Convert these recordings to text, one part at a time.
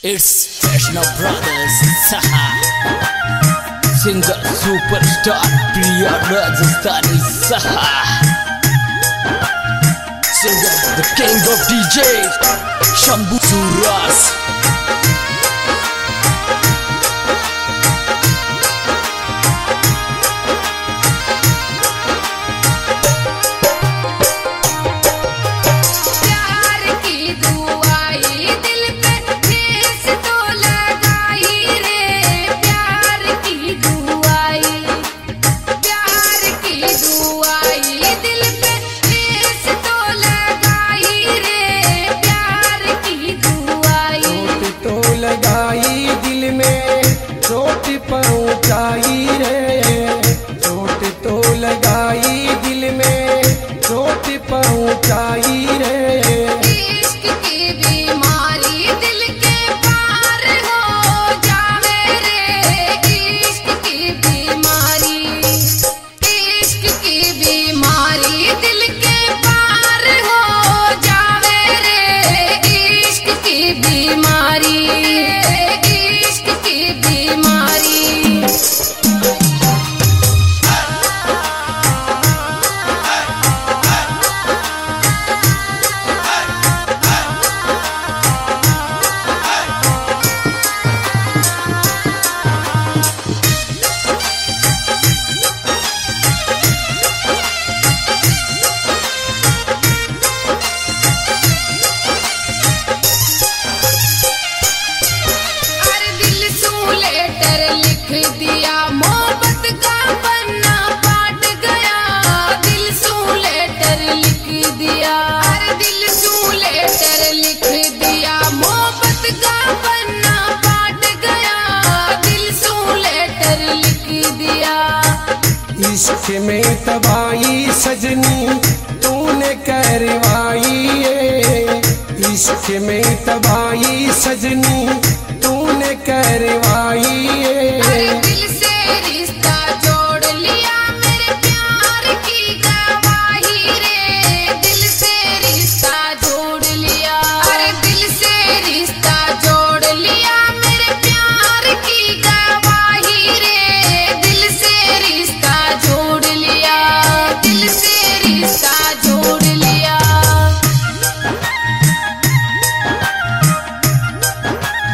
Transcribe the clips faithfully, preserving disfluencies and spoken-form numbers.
It's Krishna Brothers, Saha. Singer superstar Priya Rajasthani, Saha. Singer the king of D Js, Shambhu Suras. चोट पहुंचाई रे, चोट तो लगाई दिल में, चोट पहुंचाई रे। इश्क की बीमारी दिल के पार हो जावे रे, इश्क की बीमारी, इश्क की बीमारी दिल के पार हो जावे रे, इश्क की बीमारी, इश्क की बीमारी। दिया मोहब्बत का पन्ना पाट गया, दिल सू लेटर लिख दिया, अरे दिल सू लेटर लिख दिया, मोहब्बत का पन्ना पाट गया, दिल सू लेटर लिख दिया। इश्क में तबाही सजनी तूने करवाई है, इश्क में तबाही सजनी तूने करवाई है। दिल से रिश्ता जोड़ लिया मेरे प्यार की गवाही रे, दिल से रिश्ता जोड़ लिया, अरे दिल से रिश्ता जोड़ लिया मेरे प्यार की गवाही रे, दिल से रिश्ता जोड़ लिया, दिल से रिश्ता जोड़ लिया।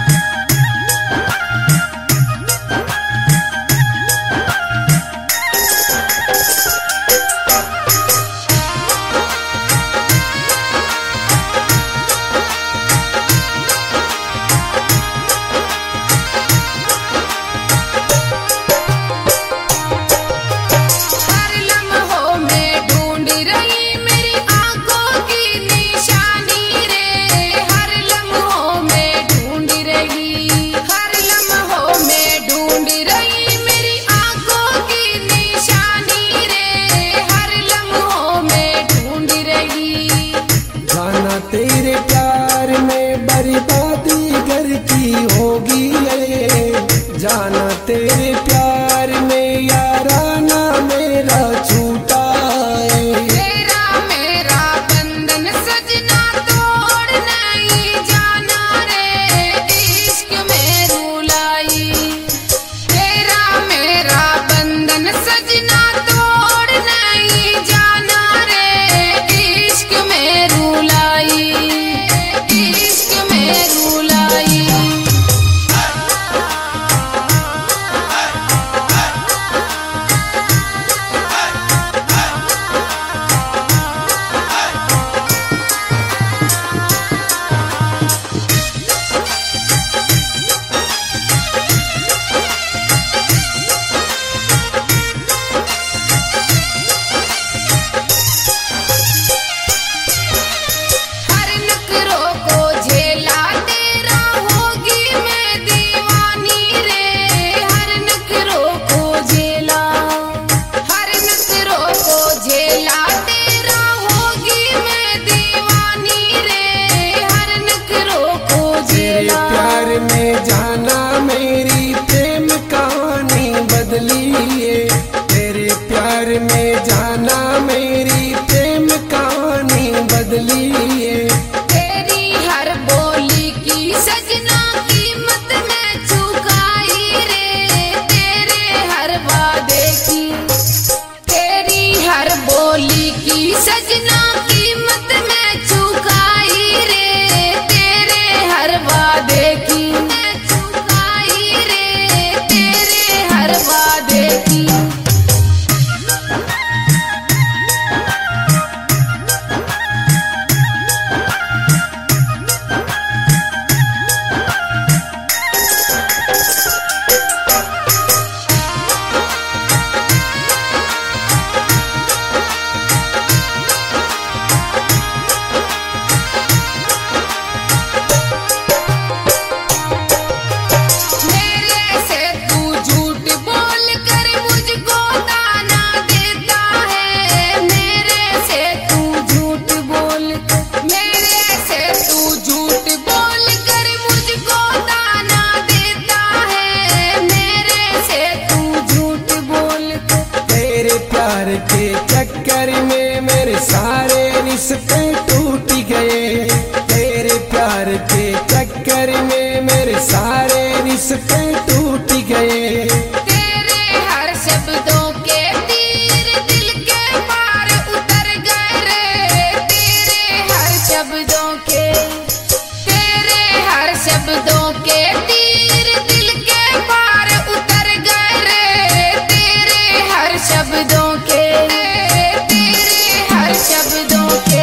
उस पे टूट गए। तेरे हर शब्दों के तीर दिल के पार उतर गए रे। तेरे हर शब्दों के तेरे हर शब्दों के तीर दिल के पार उतर गए रे। तेरे हर शब्दों के तेरे हर शब्दों के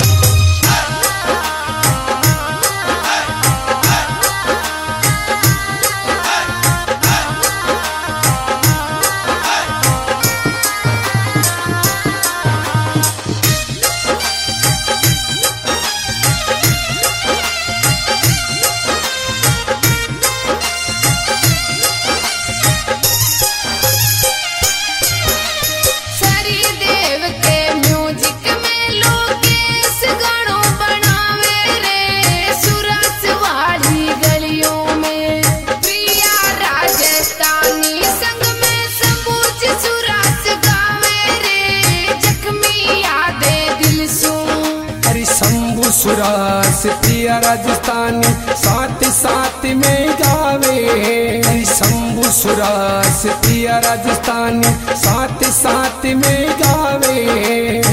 सुरास पिया राजस्थानी साथ साथ में गावे। शंभू सुरास पिया राजस्थानी साथ साथ में गावे।